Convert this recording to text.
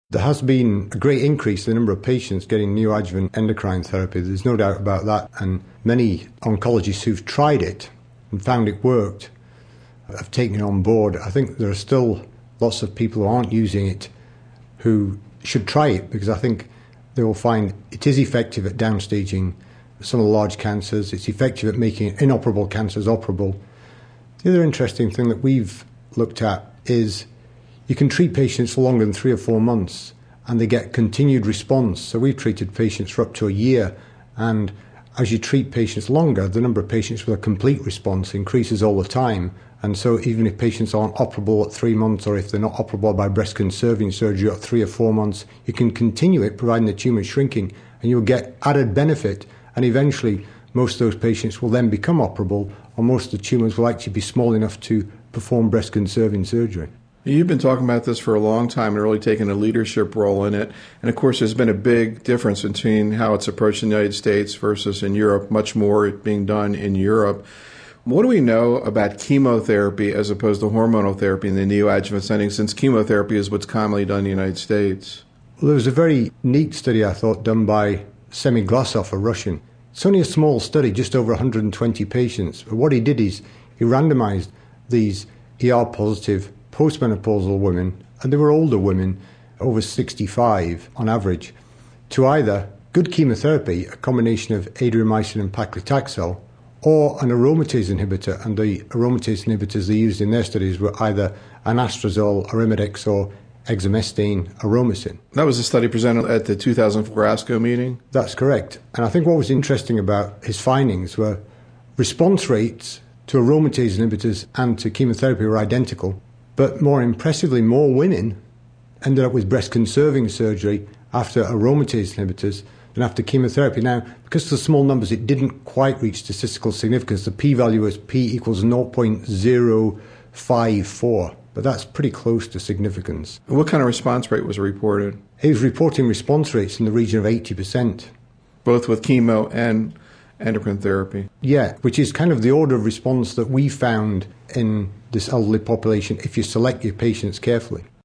There has been a great increase in the number of patients getting neoadjuvant endocrine therapy. There's no doubt about that. And many oncologists who've tried it and found it worked have taken it on board. I think there are still lots of people who aren't using it who should try it, because I think they will find it is effective at downstaging some of the large cancers. It's effective at making inoperable cancers operable. The other interesting thing that we've looked at is you can treat patients for longer than 3 or 4 months and they get continued response. So we've treated patients for up to a year, and as you treat patients longer, the number of patients with a complete response increases all the time. And so even if patients aren't operable at 3 months, or if they're not operable by breast conserving surgery at 3 or 4 months, you can continue it providing the tumour is shrinking, and you'll get added benefit. And eventually most of those patients will then become operable, or most of the tumours will actually be small enough to perform breast conserving surgery. You've been talking about this for a long time and really taking a leadership role in it. And of course, there's been a big difference between how it's approached in the United States versus in Europe, much more being done in Europe. What do we know about chemotherapy as opposed to hormonal therapy in the neoadjuvant setting, since chemotherapy is what's commonly done in the United States? Well, there was a very neat study, I thought, done by Semyon Glasov, a Russian. It's only a small study, just over 120 patients. But what he did is he randomized these ER-positive postmenopausal women, and they were older women, over 65 on average, to either good chemotherapy, a combination of adriamycin and paclitaxel, or an aromatase inhibitor. And the aromatase inhibitors they used in their studies were either anastrozole, arimidex, or exemestane, aromasin. That was a study presented at the 2004 ASCO meeting? That's correct. And I think what was interesting about his findings were response rates to aromatase inhibitors and to chemotherapy were identical, but more impressively, more women ended up with breast-conserving surgery after aromatase inhibitors than after chemotherapy. Now, because of the small numbers, it didn't quite reach statistical significance. The p-value was p equals 0.054, but that's pretty close to significance. What kind of response rate was reported? He was reporting response rates in the region of 80%. Both with chemo and endocrine therapy? Yeah, which is kind of the order of response that we found in this elderly population if you select your patients carefully.